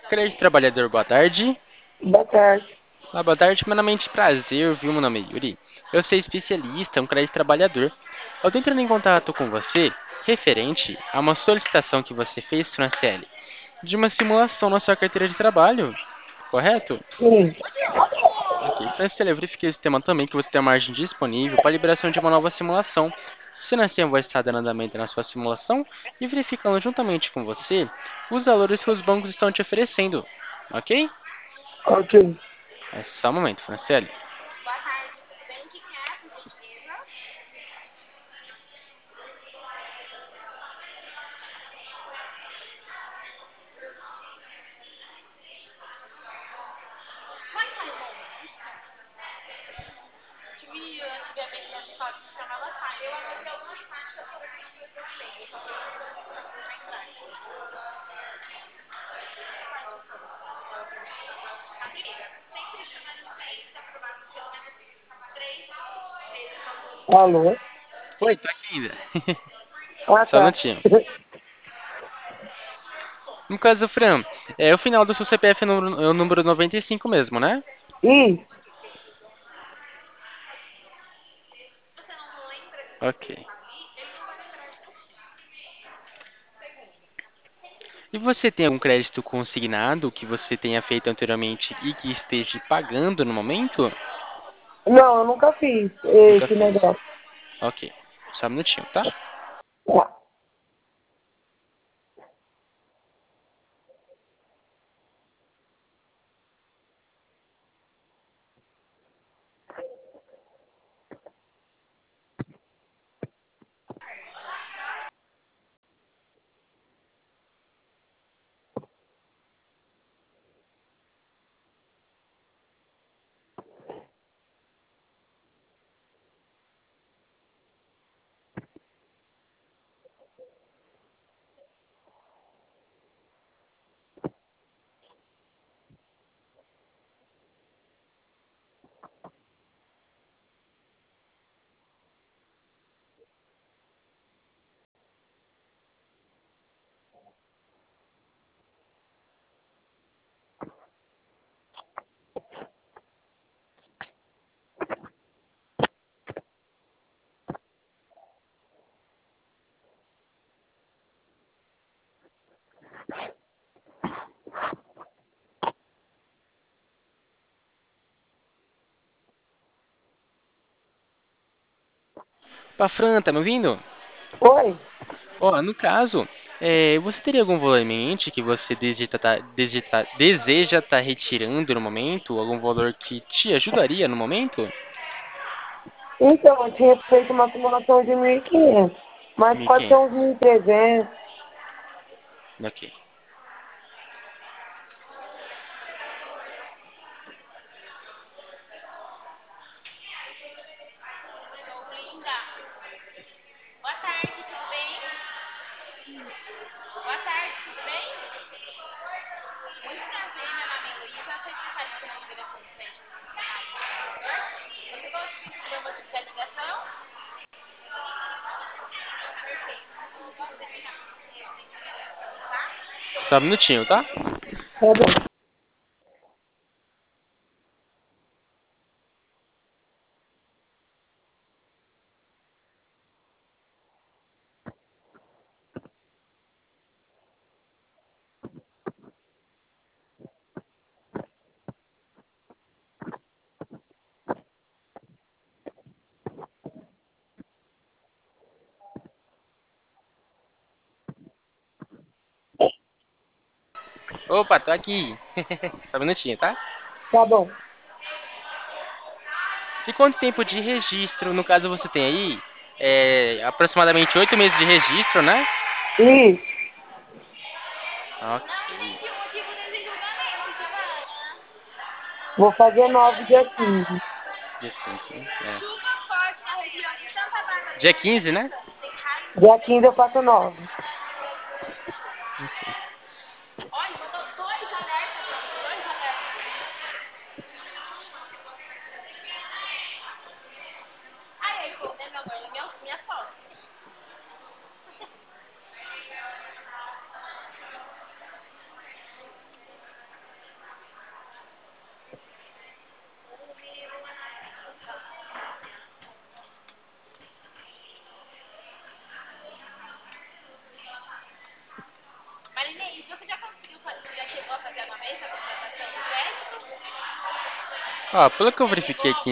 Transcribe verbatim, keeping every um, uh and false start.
Crédito Trabalhador, boa tarde. Boa tarde. Ah, boa tarde, primeiramente prazer, viu? Meu nome é Yuri. Eu sou especialista, um crédito trabalhador. Eu tô entrando em contato com você referente a uma solicitação que você fez, Franciele, de uma simulação na sua carteira de trabalho, correto? Sim. Ok, Franciele, eu verifiquei esse tema também, que você tem a margem disponível para a liberação de uma nova simulação. Sendo assim, eu vou estar dando andamento na sua simulação e verificando juntamente com você os valores que os bancos estão te oferecendo, ok? Ok. É só um momento, Franciele. Alô? Oi, tô aqui ainda. Ah, Só um tá. minutinho. No caso, Fran, é o final do seu C P F é o número, é o número noventa e cinco mesmo, né? Isso. Ok. E você tem algum crédito consignado que você tenha feito anteriormente e que esteja pagando no momento? Não, eu nunca fiz Nunca esse fez. negócio. Ok. Só um minutinho, tá? Tá. Pra Fran, tá me ouvindo? Oi? Ó, no caso, é, você teria algum valor em mente que você deseja tá, deseja tá- deseja estar retirando no momento? Algum valor que te ajudaria no momento? Então, eu tinha feito uma simulação de mil e quinhentos, mas pode ser mil e quinhentos. uns mil e trezentos. Ok. Só um minutinho, tá? Tá bom. Opa, tô aqui. Só um minutinho, tá? Tá bom. E quanto tempo de registro, no caso você tem aí? É, aproximadamente oito meses de registro, né? Isso. Ok. Vou fazer nove dia quinze. Dia quinze, né? É. Dia quinze, né? Dia quinze eu faço nove. Ok. Ó, pelo que eu verifiquei aqui